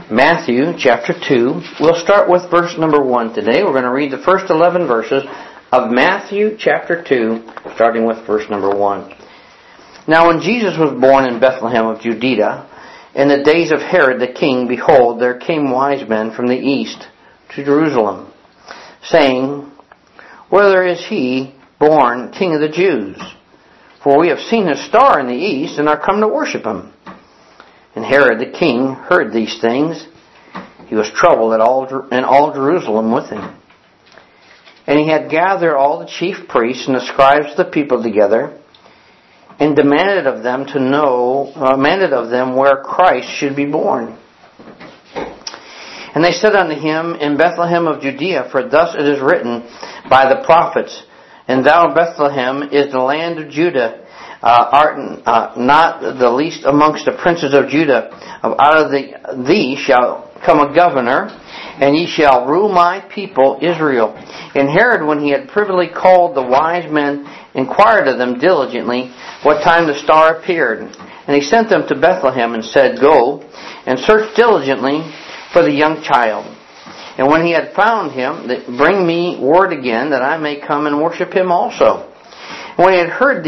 Matthew chapter 2. We'll start with verse number 1 today. We're going to read the first 11 verses of Matthew chapter 2, starting with verse number 1. Now when Jesus was born in Bethlehem of Judea, in the days of Herod the king, behold, there came wise men from the east to Jerusalem, saying, Whither is he born King of the Jews? For we have seen his star in the east, and are come to worship him. And Herod the king heard these things. He was troubled and all Jerusalem with him. And he had gathered all the chief priests and the scribes of the people together, and demanded of them where Christ should be born. And they said unto him, In Bethlehem of Judea, for thus it is written by the prophets, And thou, Bethlehem, is the land of Judah, art not the least amongst the princes of Judah. Out of thee shall come a governor, and ye shall rule my people Israel. And Herod, when he had privily called the wise men, inquired of them diligently what time the star appeared. And he sent them to Bethlehem, and said, Go, and search diligently for the young child. And when he had found him, bring me word again, that I may come and worship him also. When they had heard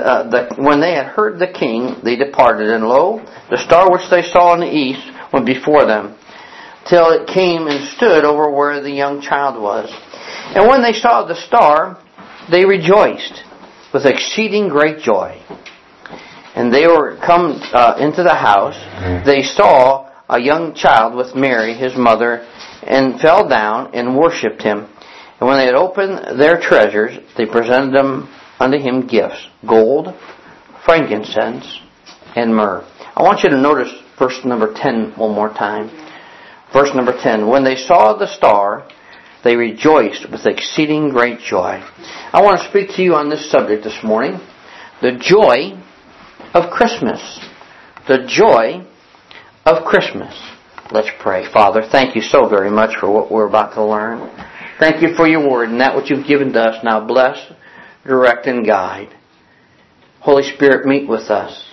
the king, they departed, and lo, the star which they saw in the east went before them, till it came and stood over where the young child was. And when they saw the star, they rejoiced with exceeding great joy. And they were come into the house. They saw a young child with Mary, his mother, and fell down and worshipped him. And when they had opened their treasures, they presented unto him gifts, gold, frankincense, and myrrh. I want you to notice verse number 10 one more time. Verse number 10. When they saw the star, they rejoiced with exceeding great joy. I want to speak to you on this subject this morning. The joy of Christmas. The joy of Christmas. Let's pray. Father, thank you so very much for what we're about to learn. Thank you for your word and that which you've given to us. Now bless, direct, and guide. Holy Spirit, meet with us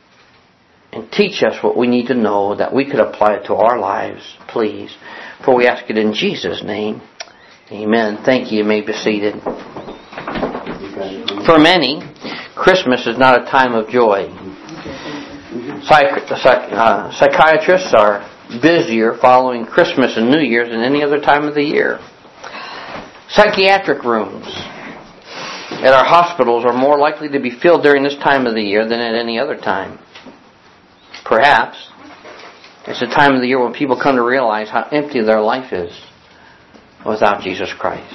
and teach us what we need to know that we could apply it to our lives, please. For we ask it in Jesus' name. Amen. Thank you. You may be seated. For many, Christmas is not a time of joy. Psychiatrists are busier following Christmas and New Year's than any other time of the year. Psychiatric rooms at our hospitals are more likely to be filled during this time of the year than at any other time. Perhaps it's the time of the year when people come to realize how empty their life is without Jesus Christ.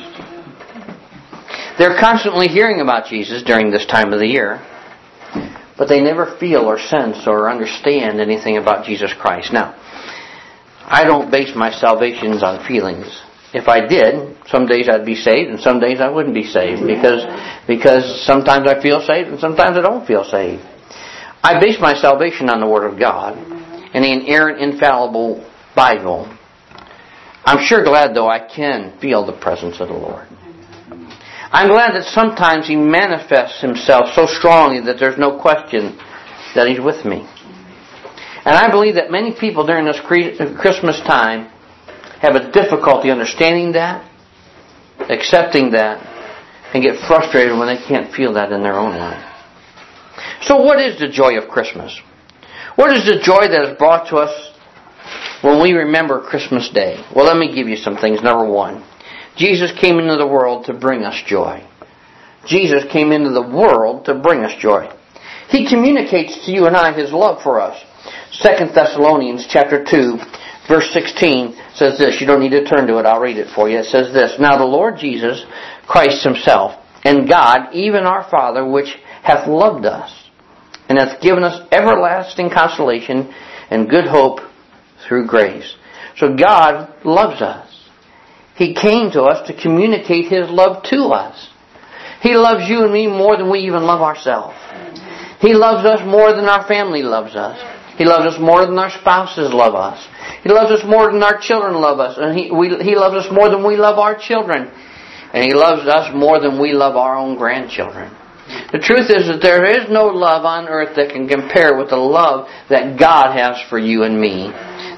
They're constantly hearing about Jesus during this time of the year, but they never feel or sense or understand anything about Jesus Christ. Now, I don't base my salvations on feelings. If I did, some days I'd be saved and some days I wouldn't be saved because sometimes I feel saved and sometimes I don't feel saved. I base my salvation on the Word of God and the inerrant, infallible Bible. I'm sure glad, though, I can feel the presence of the Lord. I'm glad that sometimes He manifests Himself so strongly that there's no question that He's with me. And I believe that many people during this Christmas time have a difficulty understanding that, accepting that, and get frustrated when they can't feel that in their own life. So what is the joy of Christmas? What is the joy that is brought to us when we remember Christmas Day? Well, let me give you some things. Number one, Jesus came into the world to bring us joy. Jesus came into the world to bring us joy. He communicates to you and I His love for us. 2 Thessalonians chapter 2, verse 16 says this. You don't need to turn to it. I'll read it for you. It says this. Now the Lord Jesus Christ Himself and God, even our Father, which hath loved us and hath given us everlasting consolation and good hope through grace. So God loves us. He came to us to communicate His love to us. He loves you and me more than we even love ourselves. He loves us more than our family loves us. He loves us more than our spouses love us. He loves us more than our children love us. And He loves us more than we love our children. And He loves us more than we love our own grandchildren. The truth is that there is no love on earth that can compare with the love that God has for you and me.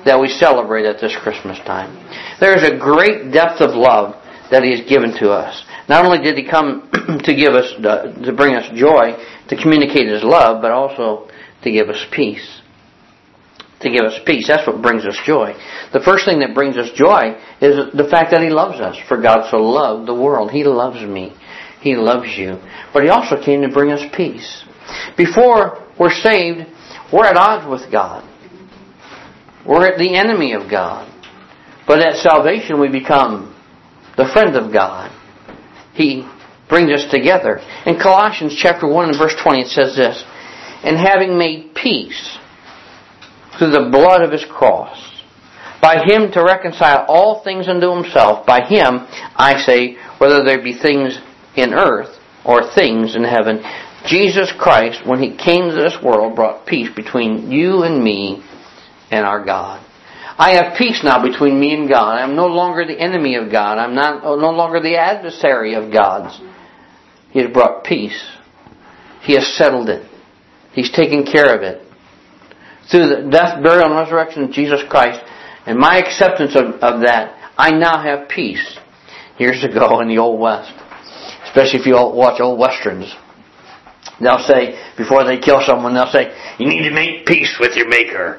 that we celebrate at this Christmas time. There is a great depth of love that He has given to us. Not only did He come to bring us joy, to communicate His love, but also to give us peace. To give us peace. That's what brings us joy. The first thing that brings us joy is the fact that He loves us. For God so loved the world. He loves me. He loves you. But He also came to bring us peace. Before we're saved, we're at odds with God. We're at the enemy of God. But at salvation we become the friend of God. He brings us together. In Colossians chapter 1 and verse 20 it says this, "And having made peace through the blood of His cross, by Him to reconcile all things unto Himself." By Him, I say, whether there be things in earth or things in heaven. Jesus Christ, when He came to this world, brought peace between you and me and our God. I have peace now between me and God. I'm no longer the enemy of God. I'm no longer the adversary of God's. He has brought peace. He has settled it. He's taken care of it. Through the death, burial, and resurrection of Jesus Christ, and my acceptance of that, I now have peace. Years ago in the Old West, especially if you watch old westerns, they'll say, before they kill someone, they'll say, "You need to make peace with your Maker."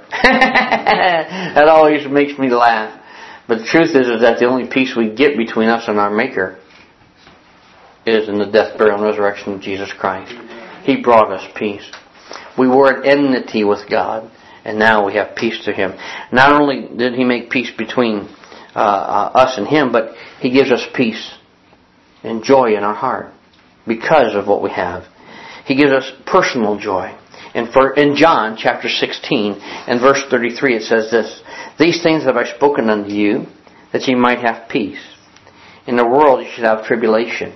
That always makes me laugh. But the truth is that the only peace we get between us and our Maker is in the death, burial, and resurrection of Jesus Christ. He brought us peace. We were at enmity with God, and now we have peace to Him. Not only did He make peace between us and Him, but He gives us peace and joy in our heart because of what we have. He gives us personal joy. In John chapter 16 and verse 33 it says this, "These things have I spoken unto you, that ye might have peace. In the world you should have tribulation.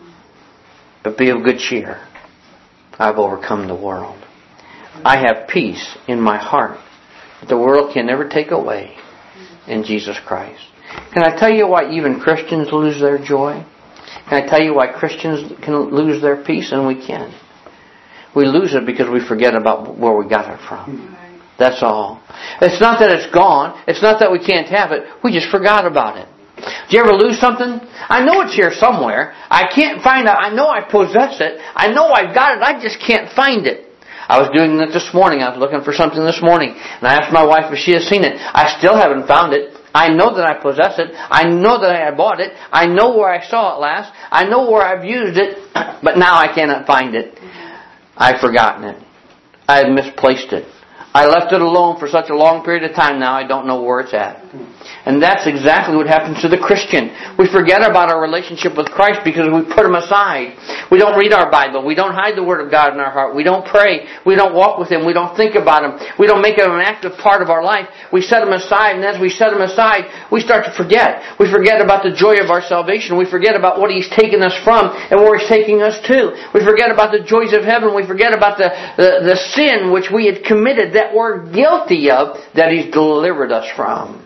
But be of good cheer. I have overcome the world." I have peace in my heart that the world can never take away in Jesus Christ. Can I tell you why even Christians lose their joy? Can I tell you why Christians can lose their peace? And we can. We lose it because we forget about where we got it from. That's all. It's not that it's gone. It's not that we can't have it. We just forgot about it. Do you ever lose something? I know it's here somewhere. I can't find it. I know I possess it. I know I've got it. I just can't find it. I was doing that this morning. I was looking for something this morning. And I asked my wife if she has seen it. I still haven't found it. I know that I possess it. I know that I bought it. I know where I saw it last. I know where I've used it. But now I cannot find it. I've forgotten it. I've misplaced it. I left it alone for such a long period of time now I don't know where it's at. And that's exactly what happens to the Christian. We forget about our relationship with Christ because we put Him aside. We don't read our Bible. We don't hide the Word of God in our heart. We don't pray. We don't walk with Him. We don't think about Him. We don't make Him an active part of our life. We set Him aside, and as we set Him aside, we start to forget. We forget about the joy of our salvation. We forget about what He's taken us from and where He's taking us to. We forget about the joys of heaven. We forget about the sin which we had committed that we're guilty of that He's delivered us from.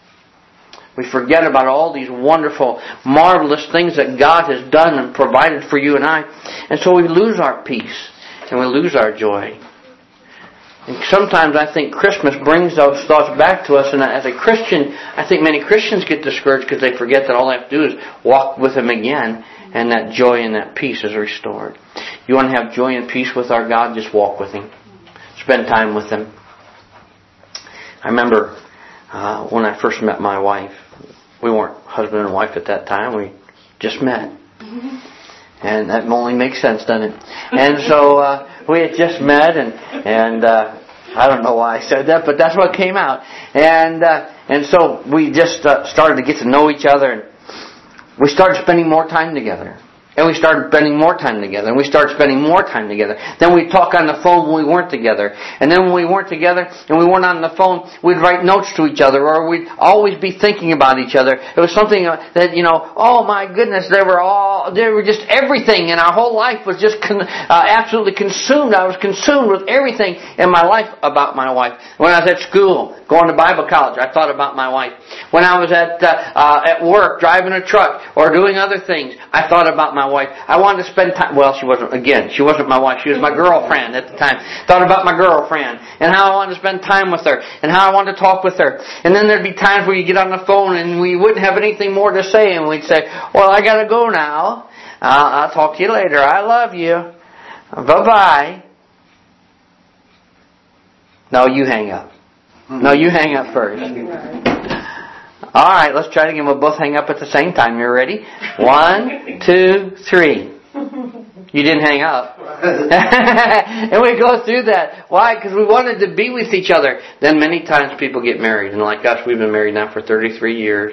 We forget about all these wonderful, marvelous things that God has done and provided for you and I. And so we lose our peace and we lose our joy. And sometimes I think Christmas brings those thoughts back to us. And as a Christian, I think many Christians get discouraged because they forget that all they have to do is walk with Him again. And that joy and that peace is restored. You want to have joy and peace with our God? Just walk with Him. Spend time with Him. I remember when I first met my wife. We weren't husband and wife at that time. We just met. And that only makes sense, doesn't it? And so we had just met, and I don't know why I said that, but that's what came out. And so we just started to get to know each other, and we started spending more time together. And we started spending more time together. And we started spending more time together. Then we'd talk on the phone when we weren't together. And then when we weren't together and we weren't on the phone, we'd write notes to each other. Or we'd always be thinking about each other. It was something that, oh my goodness, they were just everything. And our whole life was just absolutely consumed. I was consumed with everything in my life about my wife. When I was at school, going to Bible college, I thought about my wife. When I was at work, driving a truck, or doing other things, I thought about my wife. I wanted to spend time. Well, she wasn't my wife. She was my girlfriend at the time. Thought about my girlfriend and how I wanted to spend time with her and how I wanted to talk with her. And then there'd be times where you get on the phone and we wouldn't have anything more to say, and we'd say, well, I got to go now. I'll talk to you later. I love you. Bye-bye. No, you hang up. No, you hang up first. All right, let's try it again. We'll both hang up at the same time. You ready? 1, 2, 3. You didn't hang up. And we go through that. Why? Because we wanted to be with each other. Then many times people get married. And like us, we've been married now for 33 years.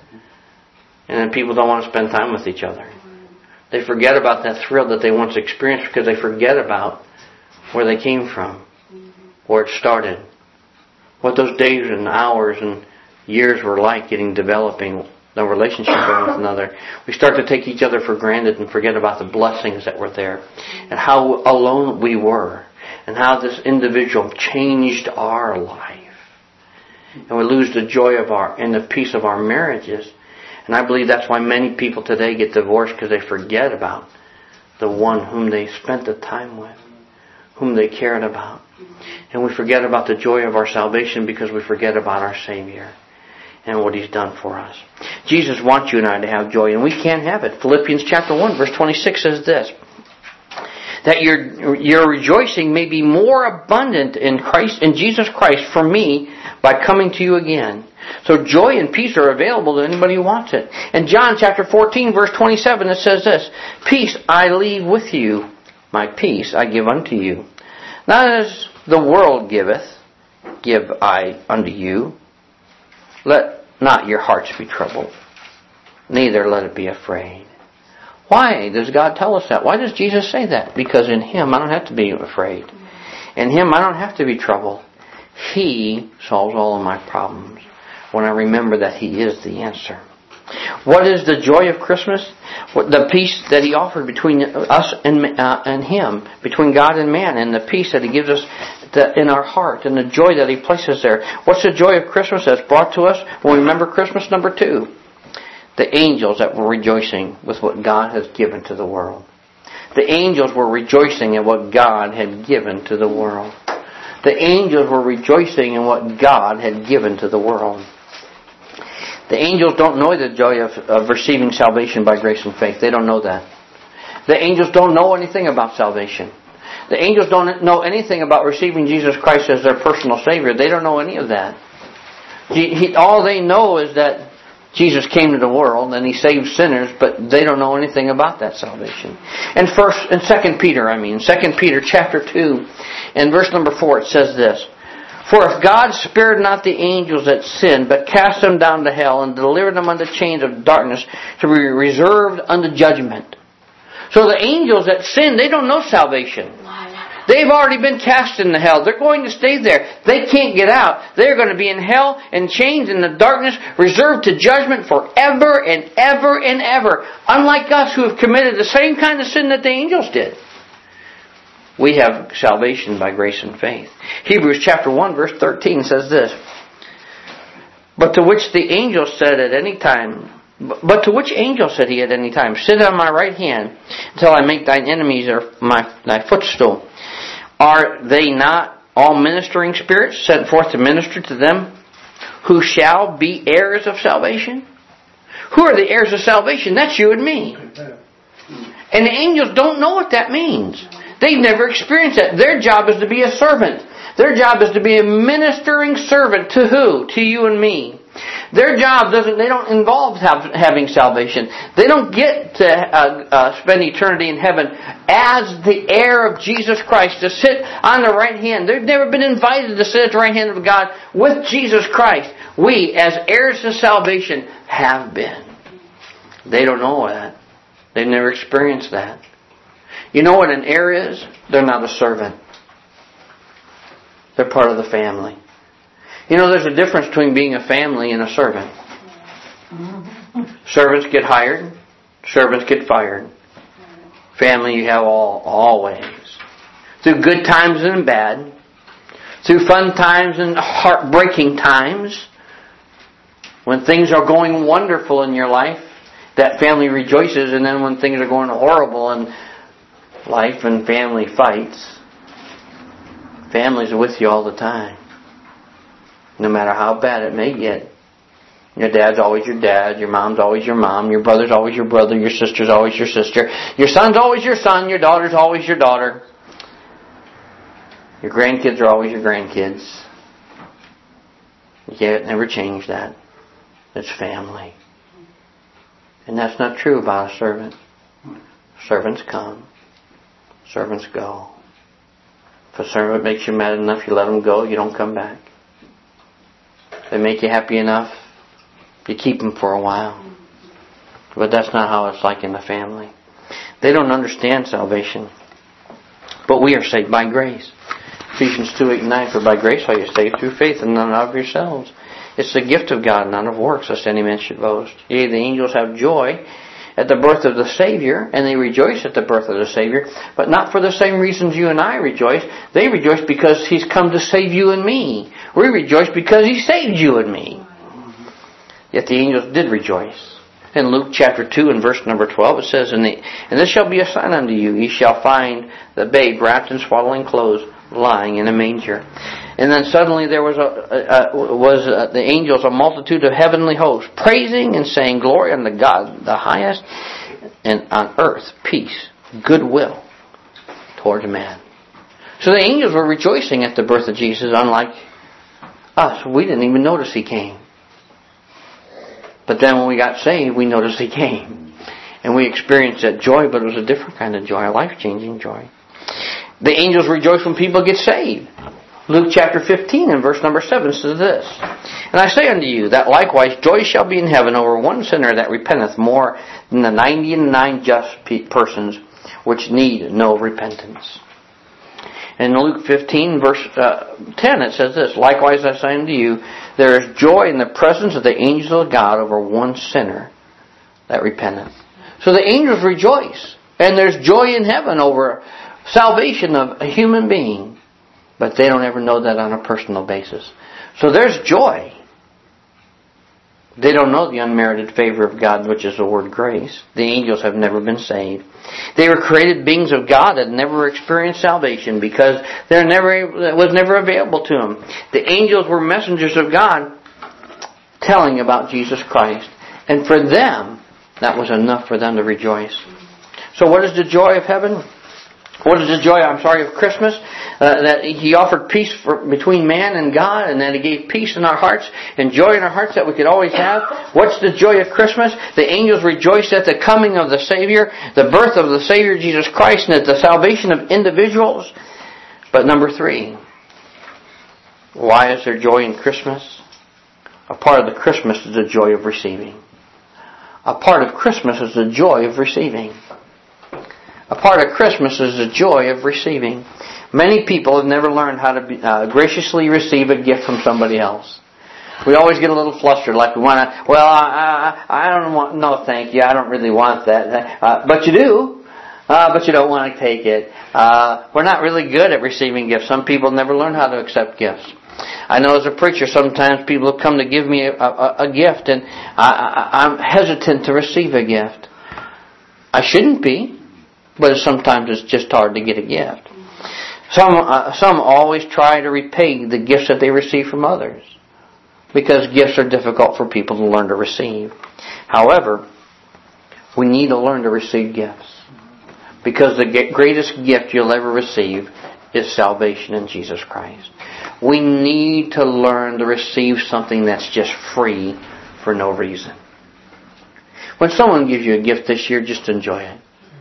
And then people don't want to spend time with each other. They forget about that thrill that they once experienced because they forget about where they came from, where it started, what those days and hours and years were like developing the relationship with one another. We start to take each other for granted and forget about the blessings that were there and how alone we were and how this individual changed our life. And we lose the joy of and the peace of our marriages. And I believe that's why many people today get divorced, because they forget about the one whom they spent the time with, whom they cared about. And we forget about the joy of our salvation because we forget about our Savior and what He's done for us. Jesus wants you and I to have joy, and we can have it. Philippians chapter 1 verse 26 says this, that your rejoicing may be more abundant in Jesus Christ for me by coming to you again. So joy and peace are available to anybody who wants it. In John chapter 14 verse 27 it says this, peace I leave with you, my peace I give unto you. Not as the world giveth, give I unto you. Let not your hearts be troubled, neither let it be afraid. Why does God tell us that? Why does Jesus say that? Because in Him I don't have to be afraid. In Him I don't have to be troubled. He solves all of my problems when I remember that He is the answer. What is the joy of Christmas? The peace that He offered between us and Him, between God and man, and the peace that He gives us in our heart, and the joy that He places there. What's the joy of Christmas that's brought to us when we remember Christmas? Number 2, the angels that were rejoicing with what God has given to the world. The angels were rejoicing in what God had given to the world. The angels were rejoicing in what God had given to the world. The angels don't know the joy of receiving salvation by grace and faith. They don't know that. The angels don't know anything about salvation. The angels don't know anything about receiving Jesus Christ as their personal Savior. They don't know any of that. All they know is that Jesus came to the world and He saved sinners, but they don't know anything about that salvation. And 2 Peter chapter 2 and verse number 4, it says this, for if God spared not the angels that sinned, but cast them down to hell and delivered them unto chains of darkness to be reserved unto judgment. So the angels that sinned, they don't know salvation. They've already been cast into hell. They're going to stay there. They can't get out. They're going to be in hell and chains in the darkness, reserved to judgment forever and ever and ever. Unlike us who have committed the same kind of sin that the angels did. We have salvation by grace and faith. Hebrews chapter 1 verse 13 says this, But to which angel said he at any time, sit on my right hand until I make thine enemies thy footstool. Are they not all ministering spirits sent forth to minister to them who shall be heirs of salvation? Who are the heirs of salvation? That's you and me. And the angels don't know what that means. They've never experienced that. Their job is to be a servant. Their job is to be a ministering servant to who? To you and me. Their job they don't involve having salvation. They don't get to spend eternity in heaven as the heir of Jesus Christ, to sit on the right hand. They've never been invited to sit at the right hand of God with Jesus Christ. We, as heirs of salvation, have been. They don't know that. They've never experienced that. You know what an heir is? They're not a servant. They're part of the family. You know, there's a difference between being a family and a servant. Servants get hired. Servants get fired. Family you have always. Through good times and bad. Through fun times and heartbreaking times. When things are going wonderful in your life that family rejoices, and then when things are going horrible in life and family fights, families are with you all the time. No matter how bad it may get. Your dad's always your dad, your mom's always your mom, your brother's always your brother, your sister's always your sister, your son's always your son, your daughter's always your daughter. Your grandkids are always your grandkids. You can't never change that. It's family. And that's not true about a servant. Servants come. Servants go. If a servant makes you mad enough, you let them go, you don't come back. If they make you happy enough, you keep them for a while. But that's not how it's like in the family. They don't understand salvation. But we are saved by grace. Ephesians 2:8-9, for by grace are you saved through faith, and none of yourselves. It's the gift of God, none of works, lest any man should boast. Yea, the angels have joy at the birth of the Savior, and they rejoice at the birth of the Savior, but not for the same reasons you and I rejoice. They rejoice because He's come to save you and me. We rejoice because He saved you and me. Yet the angels did rejoice. In Luke chapter 2 and verse number 12 it says, And this shall be a sign unto you, ye shall find the babe wrapped in swaddling clothes, lying in a manger. And then suddenly there was the angels, a multitude of heavenly hosts, praising and saying, Glory unto God the highest, and on earth peace, goodwill towards man. So the angels were rejoicing at the birth of Jesus, unlike us. We didn't even notice He came. But then when we got saved, we noticed He came. And we experienced that joy, but it was a different kind of joy, a life-changing joy. The angels rejoice when people get saved. Luke chapter 15 and verse number 7 says this, And I say unto you, that likewise joy shall be in heaven over one sinner that repenteth more than the 99 just persons which need no repentance. In Luke 15 verse 10 it says this, Likewise I say unto you, there is joy in the presence of the angels of God over one sinner that repenteth. So the angels rejoice. And there's joy in heaven over salvation of a human being. But they don't ever know that on a personal basis. So there's joy. They don't know the unmerited favor of God, which is the word grace. The angels have never been saved. They were created beings of God that never experienced salvation because it was never available to them. The angels were messengers of God telling about Jesus Christ. And for them, that was enough for them to rejoice. So what is the joy of heaven? What is the joy, of Christmas? That He offered peace between man and God, and that He gave peace in our hearts and joy in our hearts that we could always have. What's the joy of Christmas? The angels rejoiced at the coming of the Savior, the birth of the Savior Jesus Christ, and at the salvation of individuals. But number 3, why is there joy in Christmas? A part of the Christmas is the joy of receiving. A part of Christmas is the joy of receiving. A part of Christmas is the joy of receiving. Many people have never learned how to graciously receive a gift from somebody else. We always get a little flustered, like we want to, I don't want, no thank you, I don't really want that. But you do, but you don't want to take it. We're not really good at receiving gifts. Some people never learn how to accept gifts. I know as a preacher, sometimes people have come to give me a gift, and I'm hesitant to receive a gift. I shouldn't be. But sometimes it's just hard to get a gift. Some always try to repay the gifts that they receive from others, because gifts are difficult for people to learn to receive. However, we need to learn to receive gifts, because the greatest gift you'll ever receive is salvation in Jesus Christ. We need to learn to receive something that's just free for no reason. When someone gives you a gift this year, just enjoy it.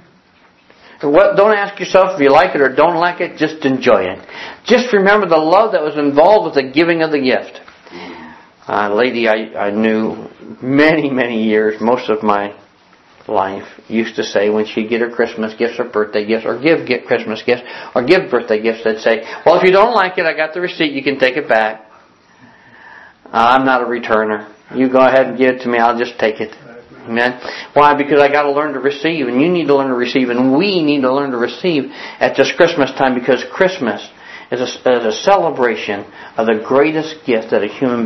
Don't ask yourself if you like it or don't like it. Just enjoy it. Just remember the love that was involved with the giving of the gift. A lady I knew many, many years, most of my life, used to say when she'd get her Christmas gifts or birthday gifts or give Christmas gifts or give birthday gifts, they'd say, well, if you don't like it, I got the receipt. You can take it back. I'm not a returner. You go ahead and give it to me. I'll just take it. Amen. Why? Because I got to learn to receive, and you need to learn to receive, and we need to learn to receive at this Christmas time, because Christmas as a celebration of the greatest gift that a human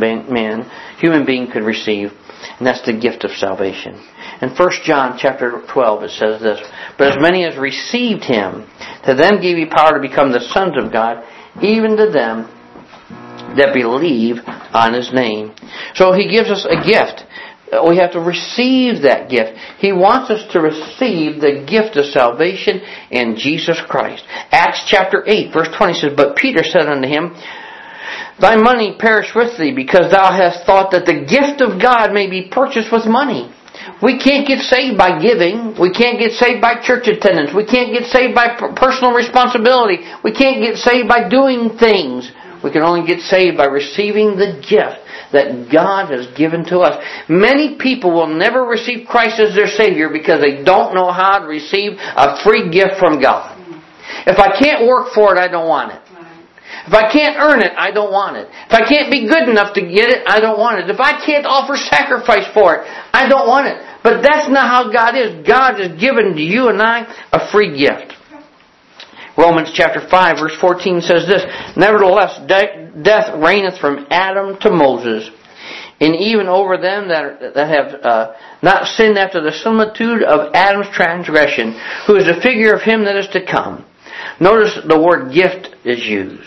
being could receive, and that's the gift of salvation. In 1 John chapter 12 it says this, "But as many as received Him, to them gave He power to become the sons of God, even to them that believe on His name." So He gives us a gift. We have to receive that gift. He wants us to receive the gift of salvation in Jesus Christ. Acts chapter 8 verse 20 says, "But Peter said unto him, Thy money perish with thee, because thou hast thought that the gift of God may be purchased with money." We can't get saved by giving. We can't get saved by church attendance. We can't get saved by personal responsibility. We can't get saved by doing things. We can only get saved by receiving the gift that God has given to us. Many people will never receive Christ as their Savior because they don't know how to receive a free gift from God. If I can't work for it, I don't want it. If I can't earn it, I don't want it. If I can't be good enough to get it, I don't want it. If I can't offer sacrifice for it, I don't want it. But that's not how God is. God has given to you and I a free gift. Romans chapter 5 verse 14 says this, "Nevertheless, death reigneth from Adam to Moses, and even over them that have not sinned after the similitude of Adam's transgression, who is a figure of him that is to come." Notice the word gift is used.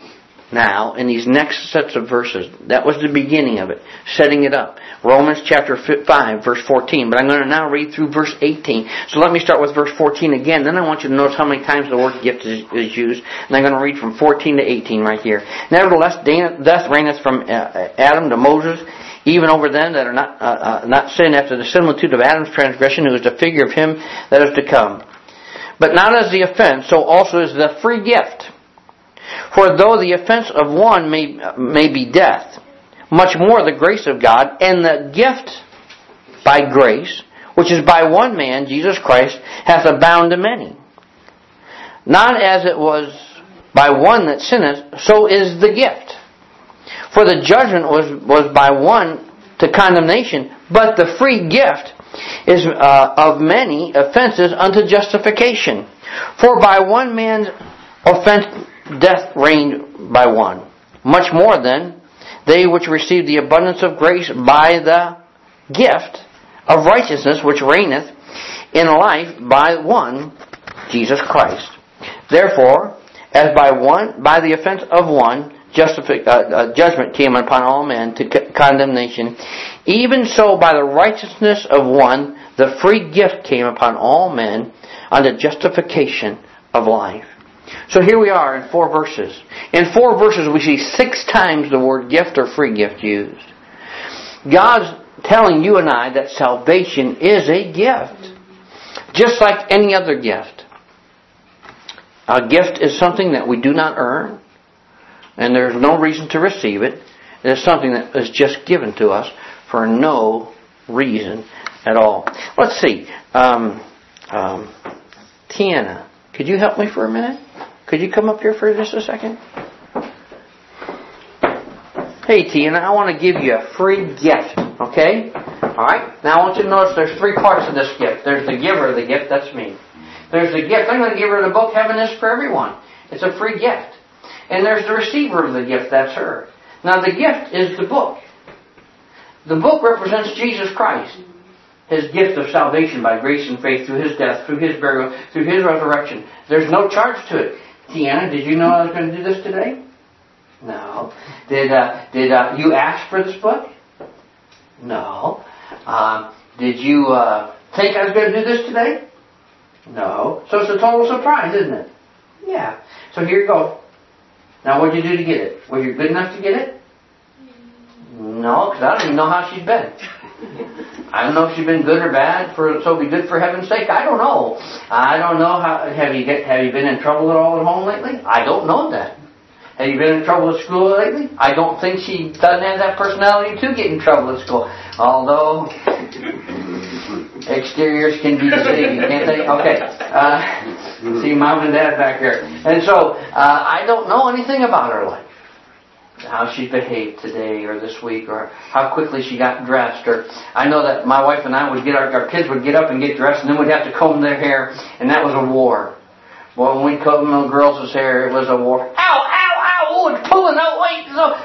Now, in these next sets of verses, that was the beginning of it, setting it up. Romans chapter 5, verse 14. But I'm going to now read through verse 18. So let me start with verse 14 again. Then I want you to notice how many times the word gift is used. And I'm going to read from 14 to 18 right here. "Nevertheless, death reigneth from Adam to Moses, even over them that are not sinned after the similitude of Adam's transgression, who is the figure of him that is to come. But not as the offense, so also is the free gift. For though the offense of one may be death, much more the grace of God, and the gift by grace, which is by one man, Jesus Christ, hath abounded to many. Not as it was by one that sinneth, so is the gift. For the judgment was by one to condemnation, but the free gift is of many offenses unto justification. For by one man's offense death reigned by one. Much more then, they which receive the abundance of grace by the gift of righteousness, which reigneth in life by one, Jesus Christ. Therefore, as by the offense of one, judgment came upon all men to condemnation, even so by the righteousness of one, the free gift came upon all men unto justification of life." So here we are in 4 verses. In 4 verses we see 6 times the word gift or free gift used. God's telling you and I that salvation is a gift. Just like any other gift. A gift is something that we do not earn, and there's no reason to receive it. It is something that is just given to us for no reason at all. Let's see. Tiana, could you help me for a minute? Could you come up here for just a second? Hey, Tiana, I want to give you a free gift. Okay? Alright? Now I want you to notice there's 3 parts of this gift. There's the giver of the gift, that's me. There's the gift. I'm going to give her the book, Heaven is for Everyone. It's a free gift. And there's the receiver of the gift, that's her. Now the gift is the book. The book represents Jesus Christ. His gift of salvation by grace and faith through His death, through His burial, through His resurrection. There's no charge to it. Tiana, did you know I was going to do this today? No. Did you ask for this book? No. Did you think I was going to do this today? No. So it's a total surprise, isn't it? Yeah. So here you go. Now what did you do to get it? Were you good enough to get it? No, because I don't even know how she's been. I don't know if she's been good or bad, so be good for heaven's sake. I don't know. I don't know how. Have you been in trouble at all at home lately? I don't know that. Have you been in trouble at school lately? I don't think she doesn't have that personality to get in trouble at school. Although exteriors can be deceiving, can't they? Okay. See Mom and Dad back here. And so I don't know anything about her life. How she behaved today or this week, or how quickly she got dressed. Or I know that my wife and I would get our kids would get up and get dressed, and then we'd have to comb their hair, and that was a war. Boy, when we combed little girls' hair, it was a war. Ow, ow,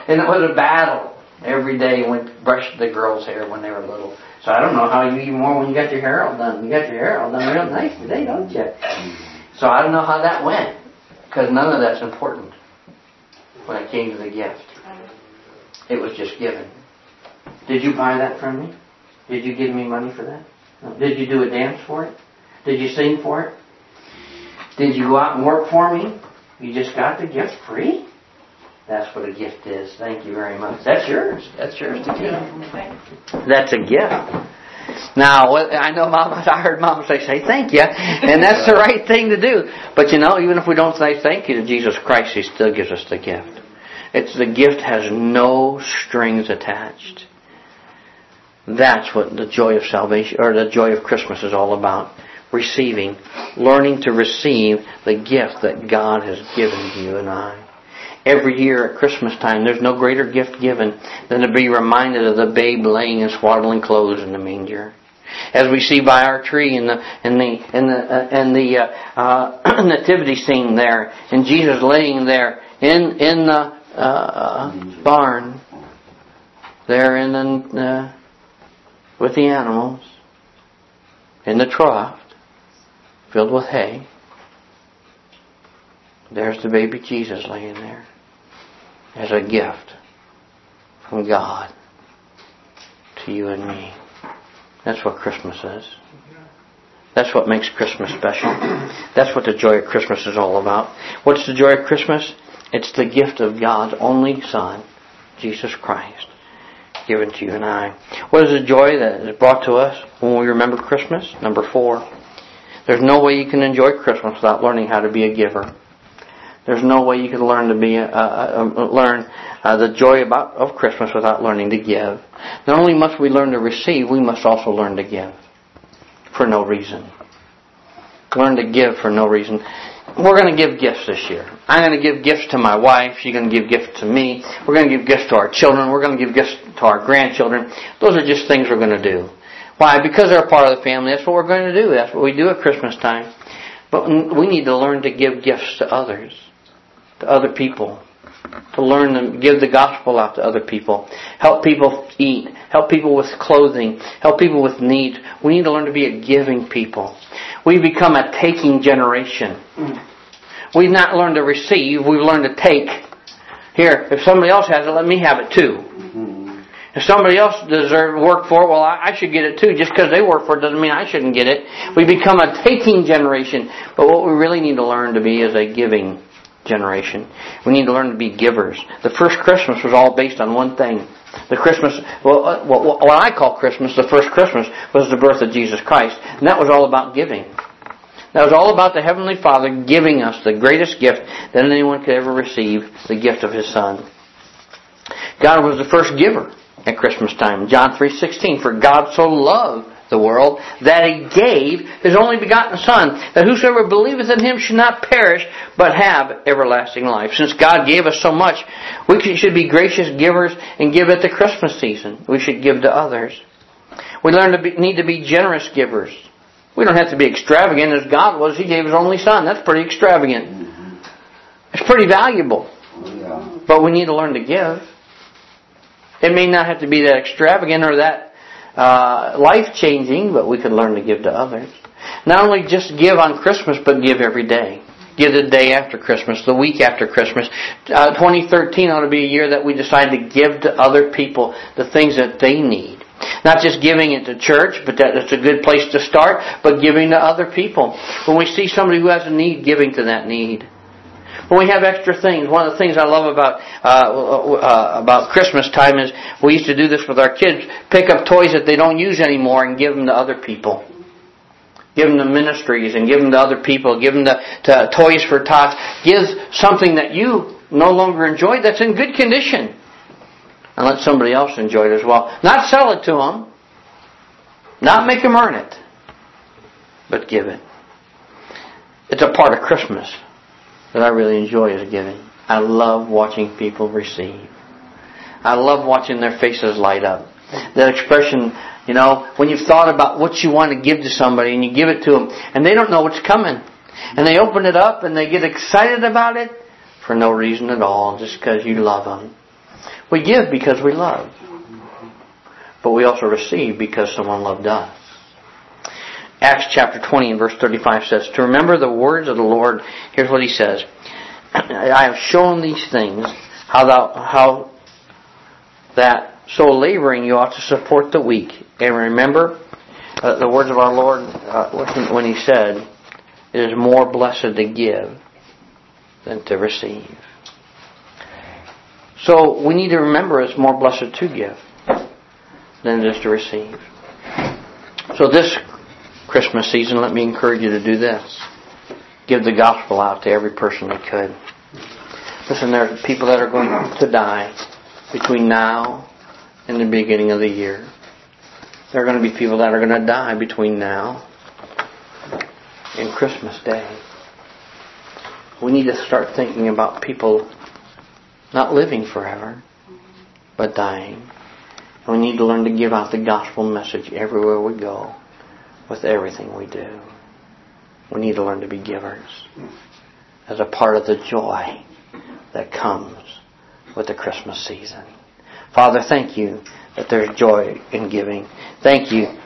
And it was a battle. Every day went brushed the girls' hair when they were little. So I don't know how you eat more when you got your hair all done. You got your hair all done real nice today, don't you? So I don't know how that went. Because none of that's important when it came to the gift. It was just given. Did you buy that from me? Did you give me money for that? No. Did you do a dance for it? Did you sing for it? Did you go out and work for me? You just got the gift free? That's what a gift is. Thank you very much. That's yours. That's yours to give. That's a gift. Now, I know I heard Mama say thank you, and that's the right thing to do. But even if we don't say thank you to Jesus Christ, He still gives us the gift. The gift has no strings attached. That's what the joy of salvation, or the joy of Christmas is all about. Receiving, learning to receive the gift that God has given you and I. Every year at Christmas time, there's no greater gift given than to be reminded of the babe laying in swaddling clothes in the manger. As we see by our tree in the nativity scene there, and Jesus laying there in the barn, there with the animals, in the trough, filled with hay. There's the baby Jesus laying there as a gift from God to you and me. That's what Christmas is. That's what makes Christmas special. That's what the joy of Christmas is all about. What's the joy of Christmas? It's the gift of God's only Son, Jesus Christ, given to you and I. What is the joy that is brought to us when we remember Christmas? Number 4. There's no way you can enjoy Christmas without learning how to be a giver. There's no way you can learn the joy of Christmas without learning to give. Not only must we learn to receive, we must also learn to give for no reason. Learn to give for no reason. We're going to give gifts this year. I'm going to give gifts to my wife. She's going to give gifts to me. We're going to give gifts to our children. We're going to give gifts to our grandchildren. Those are just things we're going to do. Why? Because they're part of the family. That's what we're going to do. That's what we do at Christmas time. But we need to learn to give gifts to others, to other people, to learn to give the gospel out to other people, help people eat, help people with clothing, help people with needs. We need to learn to be a giving people. We've become a taking generation. We've not learned to receive, we've learned to take. Here, if somebody else has it, let me have it too. If somebody else deserves work for it, well, I should get it too. Just because they work for it doesn't mean I shouldn't get it. We become a taking generation. But what we really need to learn to be is a giving generation. We need to learn to be givers. The first Christmas was all based on one thing. The Christmas, what I call Christmas, the first Christmas, was the birth of Jesus Christ. And that was all about giving. That was all about the Heavenly Father giving us the greatest gift that anyone could ever receive, the gift of His Son. God was the first giver at Christmas time. John 3:16, for God so loved the world that He gave His only begotten Son, that whosoever believeth in Him should not perish, but have everlasting life. Since God gave us so much, we should be gracious givers and give at the Christmas season. We should give to others. We need to be generous givers. We don't have to be extravagant as God was. He gave His only Son. That's pretty extravagant. It's pretty valuable. But we need to learn to give. It may not have to be that extravagant or that life-changing, but we can learn to give to others. Not only just give on Christmas, but give every day. Give the day after Christmas, the week after Christmas. 2013 ought to be a year that we decide to give to other people the things that they need. Not just giving it to church, but that's a good place to start, but giving to other people. When we see somebody who has a need, giving to that need. When we have extra things, one of the things I love about Christmas time is we used to do this with our kids, pick up toys that they don't use anymore and give them to other people. Give them to ministries and give them to other people. Give them to Toys for Tots. Give something that you no longer enjoy that's in good condition. And let somebody else enjoy it as well. Not sell it to them. Not make them earn it. But give it. It's a part of Christmas that I really enjoy is giving. I love watching people receive. I love watching their faces light up. That expression, when you've thought about what you want to give to somebody and you give it to them and they don't know what's coming. And they open it up and they get excited about it for no reason at all, just because you love them. We give because we love. But we also receive because someone loved us. Acts chapter 20 and verse 35 says, to remember the words of the Lord, here's what he says. I have shown these things, how that so laboring you ought to support the weak. And remember the words of our Lord when he said, it is more blessed to give than to receive. So we need to remember it's more blessed to give than it is to receive. So this Christmas season, let me encourage you to do this. Give the gospel out to every person that could. Listen, there are people that are going to die between now and the beginning of the year. There are going to be people that are going to die between now and Christmas Day. We need to start thinking about people not living forever, but dying. And we need to learn to give out the gospel message everywhere we go, with everything we do. We need to learn to be givers as a part of the joy that comes with the Christmas season. Father, thank you that there's joy in giving. Thank you